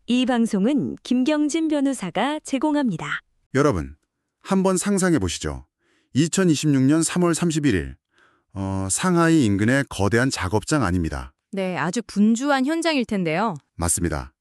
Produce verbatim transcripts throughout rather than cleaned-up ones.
이 방송은 김경진 변호사가 제공합니다. 여러분, 한번 상상해 보시죠. 이천이십육 년 삼월 삼십일일, 어, 상하이 인근의 거대한 작업장 아닙니다. 네, 아주 분주한 현장일 텐데요. 맞습니다.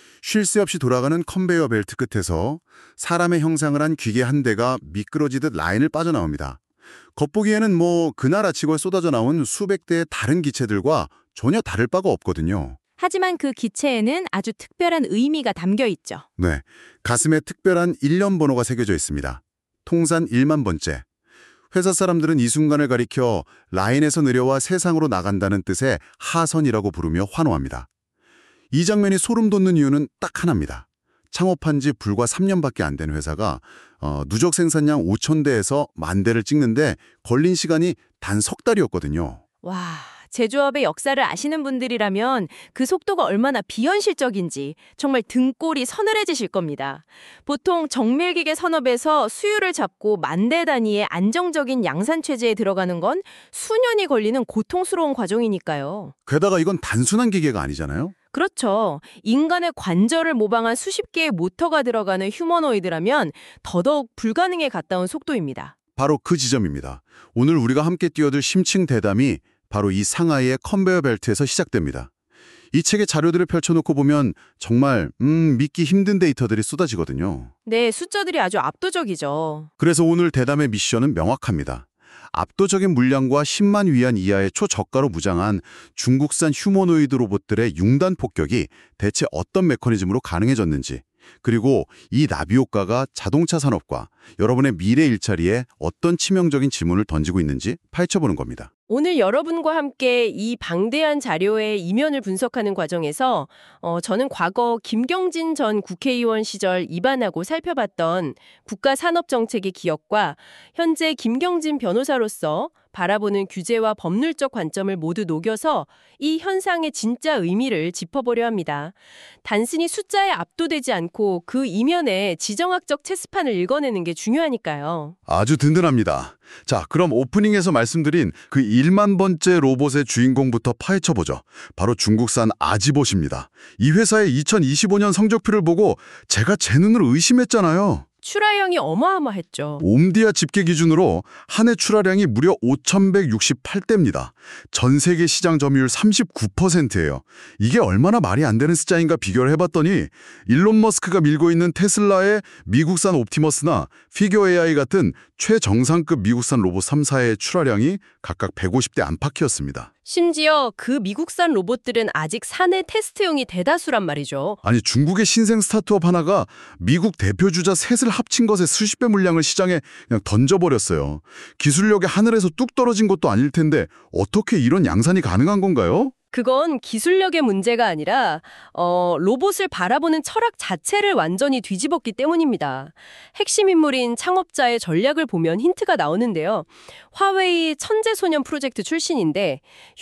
쉴 새 없이 돌아가는 컨베이어 벨트 끝에서 사람의 형상을 한 기계 한 대가 미끄러지듯 라인을 빠져나옵니다. 겉보기에는 뭐 그날 아치고 쏟아져 나온 수백 대의 다른 기체들과 전혀 다를 바가 없거든요. 하지만 그 기체에는 아주 특별한 의미가 담겨 있죠. 네, 가슴에 특별한 일련 번호가 새겨져 있습니다. 통산 일만 번째. 회사 사람들은 이 순간을 가리켜 라인에서 내려와 세상으로 나간다는 뜻의 하선이라고 부르며 환호합니다. 이 장면이 소름 돋는 이유는 딱 하나입니다. 창업한 지 불과 삼 년밖에 안 된 회사가 어, 누적 생산량 오천 대에서 만 대를 찍는데 걸린 시간이 단 석 달이었거든요. 와, 제조업의 역사를 아시는 분들이라면 그 속도가 얼마나 비현실적인지 정말 등골이 서늘해지실 겁니다. 보통 정밀기계 산업에서 수율을 잡고 만 대 단위의 안정적인 양산 체제에 들어가는 건 수년이 걸리는 고통스러운 과정이니까요. 게다가 이건 단순한 기계가 아니잖아요. 그렇죠. 인간의 관절을 모방한 수십 개의 모터가 들어가는 휴머노이드라면 더더욱 불가능에 가까운 속도입니다. 바로 그 지점입니다. 오늘 우리가 함께 뛰어들 심층 대담이 바로 이 상하이의 컨베이어 벨트에서 시작됩니다. 이 책의 자료들을 펼쳐놓고 보면 정말 음, 믿기 힘든 데이터들이 쏟아지거든요. 네, 숫자들이 아주 압도적이죠. 그래서 오늘 대담의 미션은 명확합니다. 압도적인 물량과 십만 위안 이하의 초저가로 무장한 중국산 휴머노이드 로봇들의 융단 폭격이 대체 어떤 메커니즘으로 가능해졌는지, 그리고 이 나비 효과가 자동차 산업과 여러분의 미래 일자리에 어떤 치명적인 질문을 던지고 있는지 파헤쳐보는 겁니다. 오늘 여러분과 함께 이 방대한 자료의 이면을 분석하는 과정에서 어, 저는 과거 김경진 전 국회의원 시절 입안하고 살펴봤던 국가산업정책의 기억과 현재 김경진 변호사로서 바라보는 규제와 법률적 관점을 모두 녹여서 이 현상의 진짜 의미를 짚어보려 합니다. 단순히 숫자에 압도되지 않고 그 이면에 지정학적 체스판을 읽어내는 게 중요하니까요. 아주 든든합니다. 자, 그럼 오프닝에서 말씀드린 그 일만 번째 로봇의 주인공부터 파헤쳐보죠. 바로 중국산 아지봇입니다. 이 회사의 이천이십오 년 성적표를 보고 제가 제 눈으로 의심했잖아요. 출하량이 어마어마했죠. 옴디아 집계 기준으로 한 해 출하량이 무려 오천백육십팔 대입니다. 전 세계 시장 점유율 삼십구 퍼센트예요. 이게 얼마나 말이 안 되는 숫자인가 비교를 해봤더니 일론 머스크가 밀고 있는 테슬라의 미국산 옵티머스나 피겨 에이아이 같은 최정상급 미국산 로봇 삼 사의 출하량이 각각 백오십 대 안팎이었습니다. 심지어 그 미국산 로봇들은 아직 사내 테스트용이 대다수란 말이죠. 아니, 중국의 신생 스타트업 하나가 미국 대표 주자 셋을 합친 것의 수십 배 물량을 시장에 그냥 던져버렸어요. 기술력이 하늘에서 뚝 떨어진 것도 아닐 텐데 어떻게 이런 양산이 가능한 건가요? 그건 기술력의 문제가 아니라 어, 로봇을 바라보는 철학 자체를 완전히 뒤집었기 때문입니다. 핵심 인물인 창업자의 전략을 보면 힌트가 나오는데요. 화웨이 천재소년 프로젝트 출신인데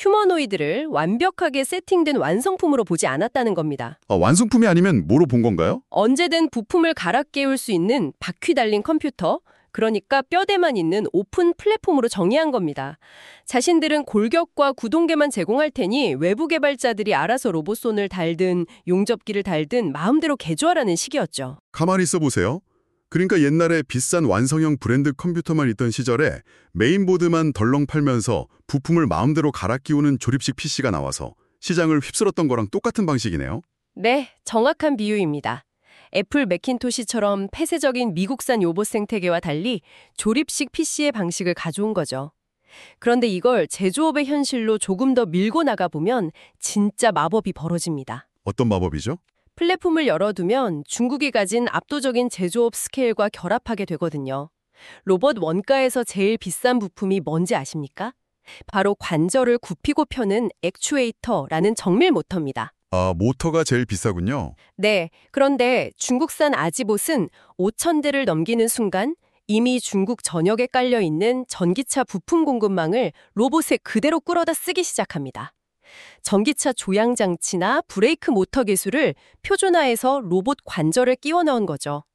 휴머노이드를 완벽하게 세팅된 완성품으로 보지 않았다는 겁니다. 아, 완성품이 아니면 뭐로 본 건가요? 언제든 부품을 갈아 끼울 수 있는 바퀴 달린 컴퓨터, 그러니까 뼈대만 있는 오픈 플랫폼으로 정의한 겁니다. 자신들은 골격과 구동계만 제공할 테니 외부 개발자들이 알아서 로봇손을 달든 용접기를 달든 마음대로 개조하라는 식이었죠. 가만히 있어보세요. 그러니까 옛날에 비싼 완성형 브랜드 컴퓨터만 있던 시절에 메인보드만 덜렁 팔면서 부품을 마음대로 갈아 끼우는 조립식 피씨가 나와서 시장을 휩쓸었던 거랑 똑같은 방식이네요. 네, 정확한 비유입니다. 애플 매킨토시처럼 폐쇄적인 미국산 로봇 생태계와 달리 조립식 피씨의 방식을 가져온 거죠. 그런데 이걸 제조업의 현실로 조금 더 밀고 나가보면 진짜 마법이 벌어집니다. 어떤 마법이죠? 플랫폼을 열어두면 중국이 가진 압도적인 제조업 스케일과 결합하게 되거든요. 로봇 원가에서 제일 비싼 부품이 뭔지 아십니까? 바로 관절을 굽히고 펴는 액추에이터라는 정밀 모터입니다. 아, 모터가 제일 비싸군요. 네, 그런데 중국산 아지봇은 오천 대를 넘기는 순간 이미 중국 전역에 깔려있는 전기차 부품 공급망을 로봇에 그대로 끌어다 쓰기 시작합니다. 전기차 조향장치나 브레이크 모터 기술을 표준화해서 로봇 관절에 끼워 넣은 거죠.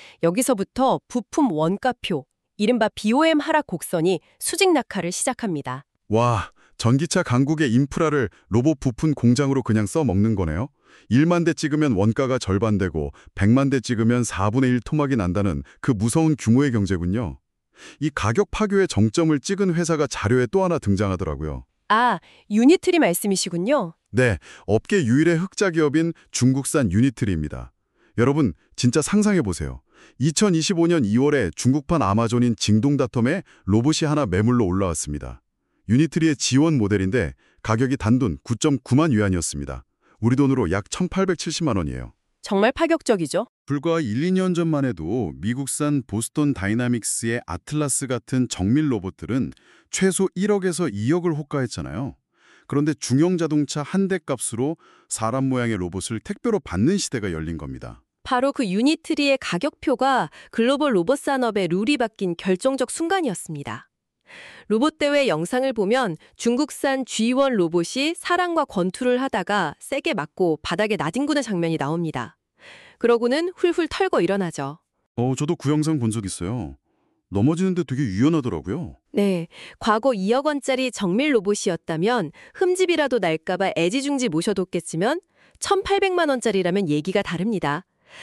여기서부터 부품 원가표, 이른바 비오엠 하락 곡선이 수직 낙하를 시작합니다. 와, 전기차 강국의 인프라를 로봇 부품 공장으로 그냥 써먹는 거네요. 일만 대 찍으면 원가가 절반되고 백만 대 찍으면 사분의 일 토막이 난다는 그 무서운 규모의 경제군요. 이 가격 파괴의 정점을 찍은 회사가 자료에 또 하나 등장하더라고요. 아, 유니트리 말씀이시군요. 네, 업계 유일의 흑자 기업인 중국산 유니트리입니다. 여러분, 진짜 상상해보세요. 이천이십오 년 이월에 중국판 아마존인 징동닷컴에 로봇이 하나 매물로 올라왔습니다. 유니트리의 지원 모델인데 가격이 단돈 구 점 구만 위안이었습니다. 우리 돈으로 약 천팔백칠십만 원이에요. 정말 파격적이죠. 불과 일, 이 년 전만 해도 미국산 보스턴 다이나믹스의 아틀라스 같은 정밀 로봇들은 최소 일억에서 이억을 호가했잖아요. 그런데 중형 자동차 한 대 값으로 사람 모양의 로봇을 택배로 받는 시대가 열린 겁니다. 바로 그 유니트리의 가격표가 글로벌 로봇 산업의 룰이 바뀐 결정적 순간이었습니다. 로봇 대회 영상을 보면 중국산 지 원 로봇이 사람과 권투를 하다가 세게 맞고 바닥에 나뒹구는 장면이 나옵니다. 그러고는 훌훌 털고 일어나죠. 어, 저도 그 영상 본 적 있어요. 넘어지는데 되게 유연하더라고요. 네, 과거 이억 원짜리 정밀 로봇이었다면 흠집이라도 날까봐 애지중지 모셔뒀겠지만 천팔백만 원짜리라면 얘기가 다릅니다.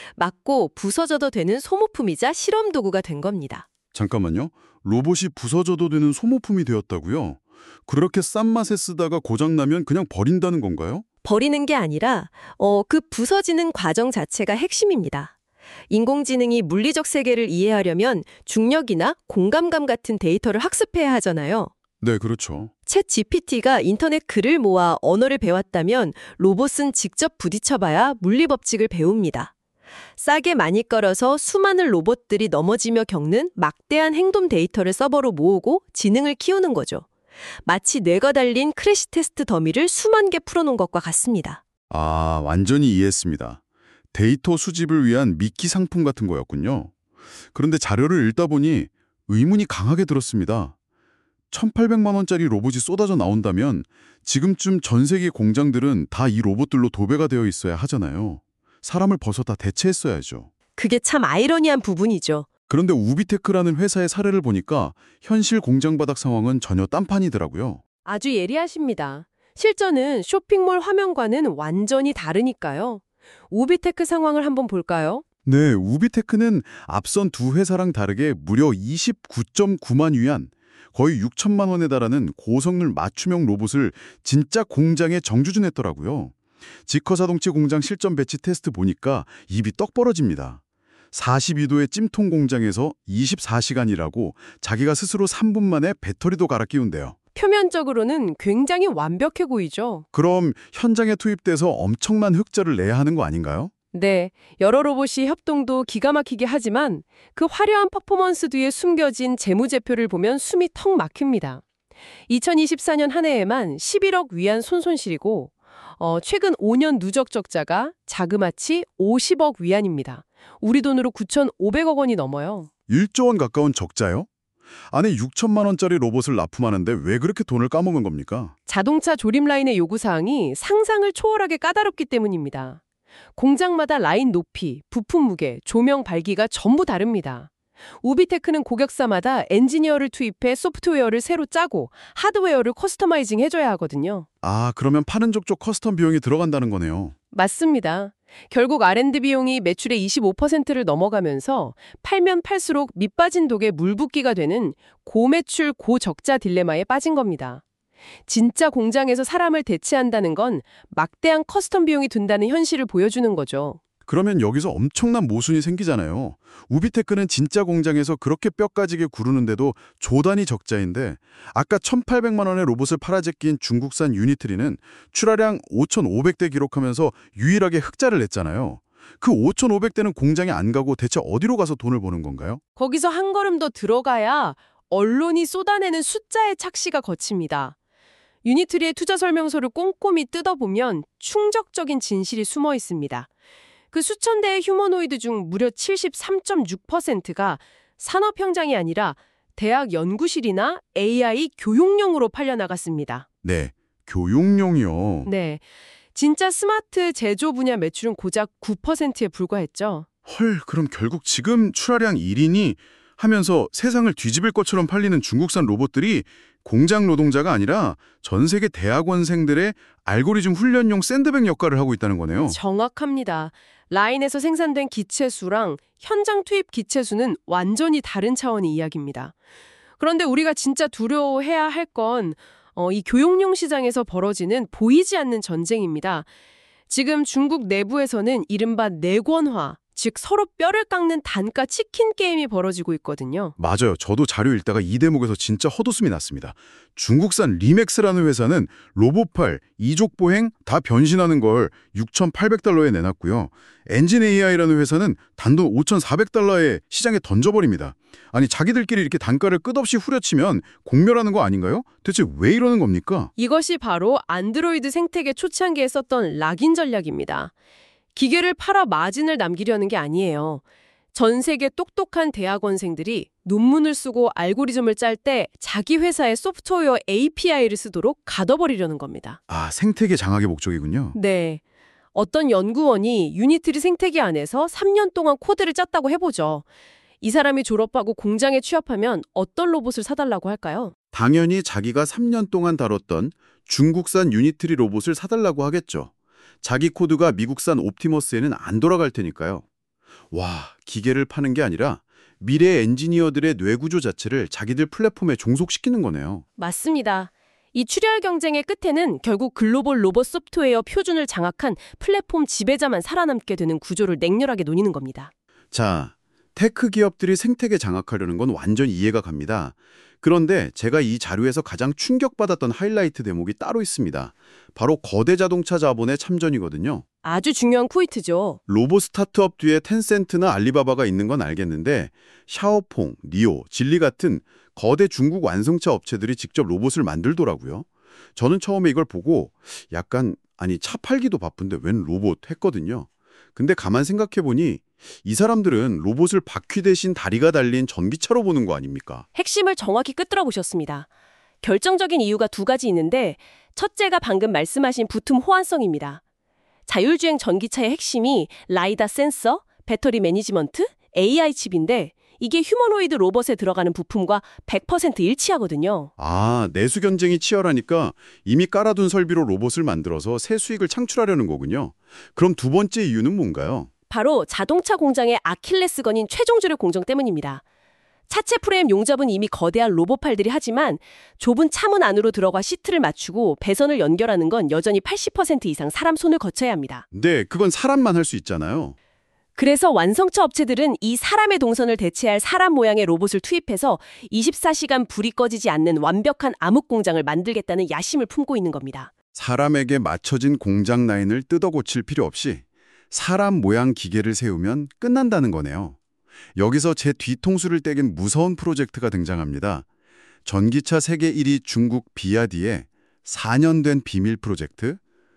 맞고 부서져도 되는 소모품이자 실험 도구가 된 겁니다. 잠깐만요. 로봇이 부서져도 되는 소모품이 되었다고요? 그렇게 싼 맛에 쓰다가 고장나면 그냥 버린다는 건가요? 버리는 게 아니라 어, 그 부서지는 과정 자체가 핵심입니다. 인공지능이 물리적 세계를 이해하려면 중력이나 공감감 같은 데이터를 학습해야 하잖아요. 네, 그렇죠. 챗 지피티가 인터넷 글을 모아 언어를 배웠다면 로봇은 직접 부딪혀봐야 물리 법칙을 배웁니다. 싸게 많이 걸어서 수많은 로봇들이 넘어지며 겪는 막대한 행동 데이터를 서버로 모으고 지능을 키우는 거죠. 마치 뇌가 달린 크래시 테스트 더미를 수만 개 풀어놓은 것과 같습니다. 아, 완전히 이해했습니다. 데이터 수집을 위한 미끼 상품 같은 거였군요. 그런데 자료를 읽다 보니 의문이 강하게 들었습니다. 천팔백만 원짜리 로봇이 쏟아져 나온다면 지금쯤 전 세계 공장들은 다 이 로봇들로 도배가 되어 있어야 하잖아요. 사람을 벗어다 대체했어야죠. 그게 참 아이러니한 부분이죠. 그런데 우비테크라는 회사의 사례를 보니까 현실 공장 바닥 상황은 전혀 딴판이더라고요. 아주 예리하십니다. 실전은 쇼핑몰 화면과는 완전히 다르니까요. 우비테크 상황을 한번 볼까요? 네, 우비테크는 앞선 두 회사랑 다르게 무려 이십구 점 구만 위안, 거의 육천만 원에 달하는 고성능 맞춤형 로봇을 진짜 공장에 정주준했더라고요. 지커자동차 공장 실전 배치 테스트 보니까 입이 떡 벌어집니다. 사십이 도의 찜통 공장에서 이십사 시간이라고 자기가 스스로 삼 분 만에 배터리도 갈아 끼운대요. 표면적으로는 굉장히 완벽해 보이죠. 그럼 현장에 투입돼서 엄청난 흑자를 내야 하는 거 아닌가요? 네, 여러 로봇이 협동도 기가 막히게 하지만 그 화려한 퍼포먼스 뒤에 숨겨진 재무제표를 보면 숨이 턱 막힙니다. 이천이십사 년 한 해에만 십일억 위안 손손실이고 어, 최근 오 년 누적 적자가 자그마치 오십억 위안입니다. 우리 돈으로 구천오백억 원이 넘어요. 일조 원 가까운 적자요? 안에 육천만 원짜리 로봇을 납품하는데 왜 그렇게 돈을 까먹은 겁니까? 자동차 조립 라인의 요구사항이 상상을 초월하게 까다롭기 때문입니다. 공장마다 라인 높이, 부품 무게, 조명 밝기가 전부 다릅니다. 우비테크는 고객사마다 엔지니어를 투입해 소프트웨어를 새로 짜고 하드웨어를 커스터마이징 해줘야 하거든요. 아, 그러면 파는 족족 커스텀 비용이 들어간다는 거네요. 맞습니다. 결국 알 앤 디 비용이 매출의 이십오 퍼센트를 넘어가면서 팔면 팔수록 밑빠진 독에 물붓기가 되는 고매출 고적자 딜레마에 빠진 겁니다. 진짜 공장에서 사람을 대체한다는 건 막대한 커스텀 비용이 든다는 현실을 보여주는 거죠. 그러면 여기서 엄청난 모순이 생기잖아요. 우비테크는 진짜 공장에서 그렇게 뼈까지게 구르는데도 조단위 적자인데 아까 천팔백만 원의 로봇을 팔아제낀 중국산 유니트리는 출하량 오천오백 대 기록하면서 유일하게 흑자를 냈잖아요. 그 오천오백 대는 공장에 안 가고 대체 어디로 가서 돈을 버는 건가요? 거기서 한 걸음 더 들어가야 언론이 쏟아내는 숫자의 착시가 거칩니다. 유니트리의 투자 설명서를 꼼꼼히 뜯어보면 충격적인 진실이 숨어 있습니다. 그 수천 대의 휴머노이드 중 무려 칠십삼 점 육 퍼센트가 산업 현장이 아니라 대학 연구실이나 에이아이 교육용으로 팔려나갔습니다. 네, 교육용이요. 네, 진짜 스마트 제조 분야 매출은 고작 구 퍼센트에 불과했죠. 헐, 그럼 결국 지금 출하량 일 인이 하면서 세상을 뒤집을 것처럼 팔리는 중국산 로봇들이 공장 노동자가 아니라 전 세계 대학원생들의 알고리즘 훈련용 샌드백 역할을 하고 있다는 거네요. 정확합니다. 라인에서 생산된 기체 수랑 현장 투입 기체 수는 완전히 다른 차원의 이야기입니다. 그런데 우리가 진짜 두려워해야 할 건 어, 이 교육용 시장에서 벌어지는 보이지 않는 전쟁입니다. 지금 중국 내부에서는 이른바 내권화, 즉 서로 뼈를 깎는 단가 치킨 게임이 벌어지고 있거든요. 맞아요. 저도 자료 읽다가 이 대목에서 진짜 헛웃음이 났습니다. 중국산 리맥스라는 회사는 로봇팔, 이족보행 다 변신하는 걸 육천팔백 달러에 내놨고요. 엔진 에이아이라는 회사는 단돈 오천사백 달러에 시장에 던져버립니다. 아니 자기들끼리 이렇게 단가를 끝없이 후려치면 공멸하는 거 아닌가요? 대체 왜 이러는 겁니까? 이것이 바로 안드로이드 생태계 초창기에 썼던 락인 전략입니다. 기계를 팔아 마진을 남기려는 게 아니에요. 전 세계 똑똑한 대학원생들이 논문을 쓰고 알고리즘을 짤 때 자기 회사의 소프트웨어 에이피아이를 쓰도록 가둬버리려는 겁니다. 아, 생태계 장악의 목적이군요. 네. 어떤 연구원이 유니트리 생태계 안에서 삼 년 동안 코드를 짰다고 해보죠. 이 사람이 졸업하고 공장에 취업하면 어떤 로봇을 사달라고 할까요? 당연히 자기가 삼 년 동안 다뤘던 중국산 유니트리 로봇을 사달라고 하겠죠. 자기 코드가 미국산 옵티머스에는 안 돌아갈 테니까요. 와, 기계를 파는 게 아니라 미래 엔지니어들의 뇌구조 자체를 자기들 플랫폼에 종속시키는 거네요. 맞습니다. 이 출혈 경쟁의 끝에는 결국 글로벌 로봇 소프트웨어 표준을 장악한 플랫폼 지배자만 살아남게 되는 구조를 냉렬하게 논의는 겁니다. 자, 테크 기업들이 생태계 장악하려는 건 완전 이해가 갑니다. 그런데 제가 이 자료에서 가장 충격받았던 하이라이트 대목이 따로 있습니다. 바로 거대 자동차 자본의 참전이거든요. 아주 중요한 포인트죠. 로봇 스타트업 뒤에 텐센트나 알리바바가 있는 건 알겠는데 샤오퐁, 니오, 진리 같은 거대 중국 완성차 업체들이 직접 로봇을 만들더라고요. 저는 처음에 이걸 보고 약간 아니 차 팔기도 바쁜데 웬 로봇 했거든요. 근데 가만 생각해보니 이 사람들은 로봇을 바퀴 대신 다리가 달린 전기차로 보는 거 아닙니까? 핵심을 정확히 끄트러 보셨습니다. 결정적인 이유가 두 가지 있는데 첫째가 방금 말씀하신 부품 호환성입니다. 자율주행 전기차의 핵심이 라이다 센서, 배터리 매니지먼트, 에이아이 칩인데 이게 휴머노이드 로봇에 들어가는 부품과 백 퍼센트 일치하거든요. 아, 내수 경쟁이 치열하니까 이미 깔아둔 설비로 로봇을 만들어서 새 수익을 창출하려는 거군요. 그럼 두 번째 이유는 뭔가요? 바로 자동차 공장의 아킬레스건인 최종주력 공정 때문입니다. 차체 프레임 용접은 이미 거대한 로봇팔들이 하지만 좁은 차문 안으로 들어가 시트를 맞추고 배선을 연결하는 건 여전히 팔십 퍼센트 이상 사람 손을 거쳐야 합니다. 네, 그건 사람만 할 수 있잖아요. 그래서 완성차 업체들은 이 사람의 동선을 대체할 사람 모양의 로봇을 투입해서 이십사 시간 불이 꺼지지 않는 완벽한 암흑 공장을 만들겠다는 야심을 품고 있는 겁니다. 사람에게 맞춰진 공장 라인을 뜯어 고칠 필요 없이 사람 모양 기계를 세우면 끝난다는 거네요. 여기서 제 뒤통수를 떼긴 무서운 프로젝트가 등장합니다. 전기차 세계 일 위 중국 비아디의 사 년 된 비밀 프로젝트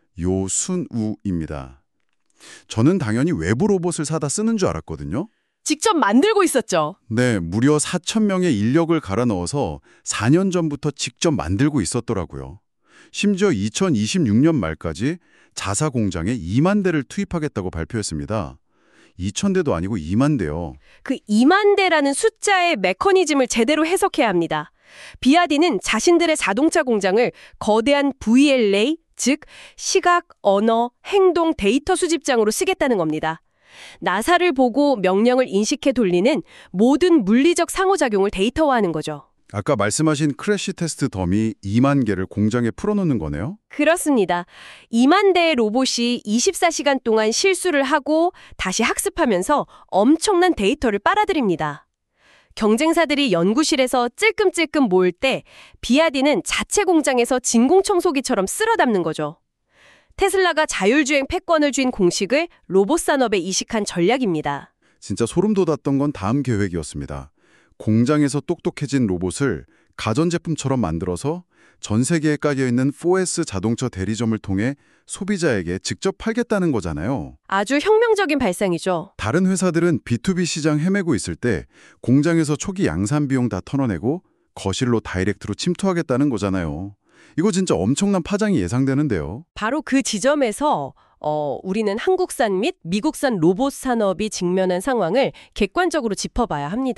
요순우입니다. 저는 당연히 외부 로봇을 사다 쓰는 줄 알았거든요. 직접 만들고 있었죠. 네, 무려 사천 명의 인력을 갈아 넣어서 사 년 전부터 직접 만들고 있었더라고요. 심지어 이천이십육 년 말까지 자사 공장에 이만 대를 투입하겠다고 발표했습니다. 이천 대도 아니고 이만 대요. 그 이만 대라는 숫자의 메커니즘을 제대로 해석해야 합니다. 비아디는 자신들의 자동차 공장을 거대한 브이엘에이, 즉 시각, 언어, 행동 데이터 수집장으로 쓰겠다는 겁니다. 나사를 보고 명령을 인식해 돌리는 모든 물리적 상호작용을 데이터화하는 거죠. 아까 말씀하신 크래시 테스트 더미 이만 개를 공장에 풀어놓는 거네요? 그렇습니다. 이만 대의 로봇이 이십사 시간 동안 실수를 하고 다시 학습하면서 엄청난 데이터를 빨아들입니다. 경쟁사들이 연구실에서 찔끔찔끔 모을 때 비아디는 자체 공장에서 진공청소기처럼 쓸어 담는 거죠. 테슬라가 자율주행 패권을 쥔 공식을 로봇 산업에 이식한 전략입니다. 진짜 소름 돋았던 건 다음 계획이었습니다. 공장에서 똑똑해진 로봇을 가전제품처럼 만들어서 전 세계에 깔려있는 포에스 자동차 대리점을 통해 소비자에게 직접 팔겠다는 거잖아요. 아주 혁명적인 발상이죠. 다른 회사들은 비투비 시장 헤매고 있을 때 공장에서 초기 양산 비용 다 털어내고 거실로 다이렉트로 침투하겠다는 거잖아요. 이거 진짜 엄청난 파장이 예상되는데요. 바로 그 지점에서 어, 우리는 한국산 및 미국산 로봇 산업이 직면한 상황을 객관적으로 짚어봐야 합니다.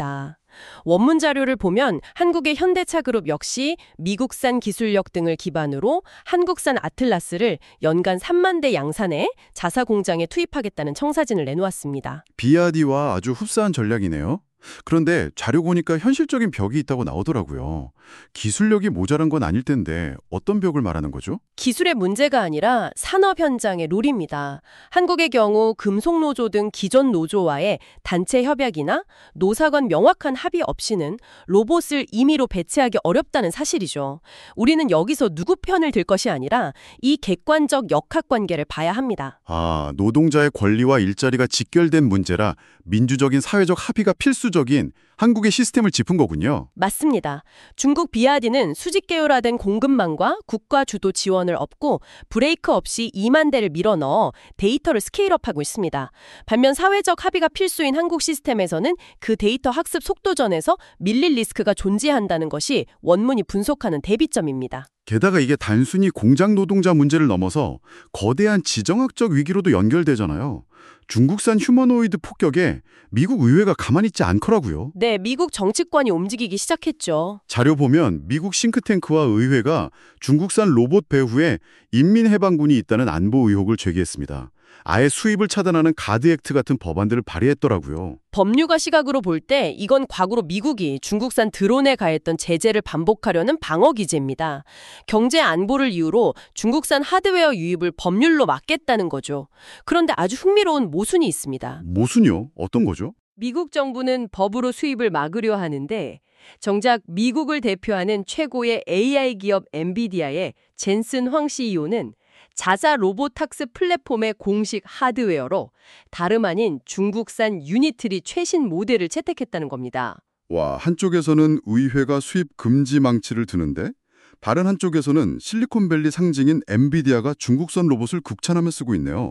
원문 자료를 보면 한국의 현대차 그룹 역시 미국산 기술력 등을 기반으로 한국산 아틀라스를 연간 삼만 대 양산해 자사 공장에 투입하겠다는 청사진을 내놓았습니다. 비아디와 아주 흡사한 전략이네요. 그런데 자료 보니까 현실적인 벽이 있다고 나오더라고요. 기술력이 모자란 건 아닐 텐데 어떤 벽을 말하는 거죠? 기술의 문제가 아니라 산업 현장의 룰입니다. 한국의 경우 금속노조 등 기존 노조와의 단체 협약이나 노사 간 명확한 합의 없이는 로봇을 임의로 배치하기 어렵다는 사실이죠. 우리는 여기서 누구 편을 들 것이 아니라 이 객관적 역학관계를 봐야 합니다. 아, 노동자의 권리와 일자리가 직결된 문제라 민주적인 사회적 합의가 필수적인 한국의 시스템을 짚은 거군요. 맞습니다. 중국 비아디는 수직 계열화된 공급망과 국가 주도 지원을 얻고 브레이크 없이 이만 대를 밀어넣어 데이터를 스케일업하고 있습니다. 반면 사회적 합의가 필수인 한국 시스템에서는 그 데이터 학습 속도전에서 밀릴 리스크가 존재한다는 것이 원문이 분석하는 대비점입니다. 게다가 이게 단순히 공장 노동자 문제를 넘어서 거대한 지정학적 위기로도 연결되잖아요. 중국산 휴머노이드 폭격에 미국 의회가 가만히 있지 않더라고요. 네, 미국 정치권이 움직이기 시작했죠. 자료 보면 미국 싱크탱크와 의회가 중국산 로봇 배후에 인민해방군이 있다는 안보 의혹을 제기했습니다. 아예 수입을 차단하는 가드 액트 같은 법안들을 발의했더라고요. 법률가 시각으로 볼 때 이건 과거로 미국이 중국산 드론에 가했던 제재를 반복하려는 방어 기제입니다. 경제 안보를 이유로 중국산 하드웨어 유입을 법률로 막겠다는 거죠. 그런데 아주 흥미로운 모순이 있습니다. 모순이요? 어떤 거죠? 미국 정부는 법으로 수입을 막으려 하는데 정작 미국을 대표하는 최고의 에이아이 기업 엔비디아의 젠슨 황 씨이오는 자사 로봇 학습 플랫폼의 공식 하드웨어로 다름 아닌 중국산 유니트리 최신 모델을 채택했다는 겁니다. 와, 한쪽에서는 의회가 수입 금지 망치를 드는데 다른 한쪽에서는 실리콘밸리 상징인 엔비디아가 중국산 로봇을 극찬하며 쓰고 있네요.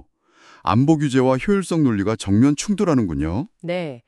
안보 규제와 효율성 논리가 정면 충돌하는군요. 네,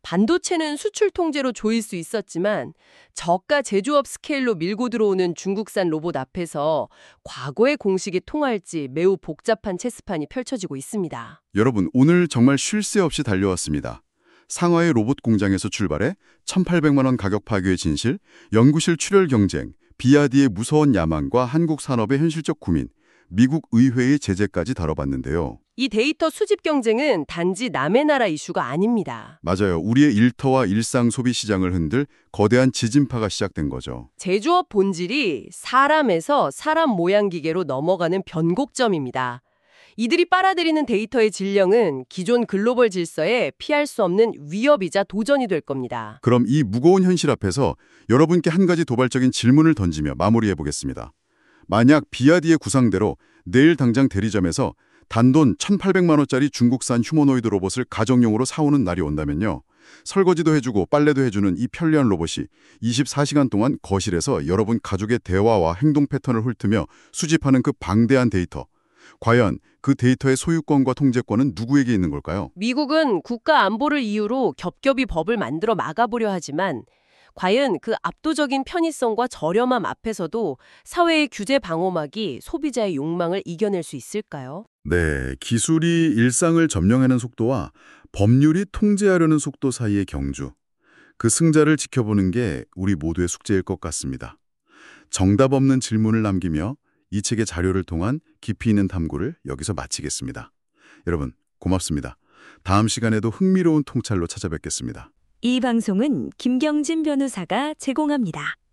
반도체는 수출 통제로 조일 수 있었지만 저가 제조업 스케일로 밀고 들어오는 중국산 로봇 앞에서 과거의 공식이 통할지 매우 복잡한 체스판이 펼쳐지고 있습니다. 여러분, 오늘 정말 쉴 새 없이 달려왔습니다. 상하이 로봇 공장에서 출발해 천팔백만 원 가격 파괴의 진실, 연구실 출혈 경쟁, 비아디의 무서운 야망과 한국 산업의 현실적 고민, 미국 의회의 제재까지 다뤄봤는데요. 이 데이터 수집 경쟁은 단지 남의 나라 이슈가 아닙니다. 맞아요. 우리의 일터와 일상 소비 시장을 흔들 거대한 지진파가 시작된 거죠. 제조업 본질이 사람에서 사람 모양 기계로 넘어가는 변곡점입니다. 이들이 빨아들이는 데이터의 질량은 기존 글로벌 질서에 피할 수 없는 위협이자 도전이 될 겁니다. 그럼 이 무거운 현실 앞에서 여러분께 한 가지 도발적인 질문을 던지며 마무리해 보겠습니다. 만약 비아디의 구상대로 내일 당장 대리점에서 단돈 천팔백만 원짜리 중국산 휴머노이드 로봇을 가정용으로 사오는 날이 온다면요. 설거지도 해주고 빨래도 해주는 이 편리한 로봇이 이십사 시간 동안 거실에서 여러분 가족의 대화와 행동 패턴을 훑으며 수집하는 그 방대한 데이터. 과연 그 데이터의 소유권과 통제권은 누구에게 있는 걸까요? 미국은 국가 안보를 이유로 겹겹이 법을 만들어 막아보려 하지만 과연 그 압도적인 편의성과 저렴함 앞에서도 사회의 규제 방어막이 소비자의 욕망을 이겨낼 수 있을까요? 네, 기술이 일상을 점령하는 속도와 법률이 통제하려는 속도 사이의 경주. 그 승자를 지켜보는 게 우리 모두의 숙제일 것 같습니다. 정답 없는 질문을 남기며 이 책의 자료를 통한 깊이 있는 탐구를 여기서 마치겠습니다. 여러분, 고맙습니다. 다음 시간에도 흥미로운 통찰로 찾아뵙겠습니다. 이 방송은 김경진 변호사가 제공합니다.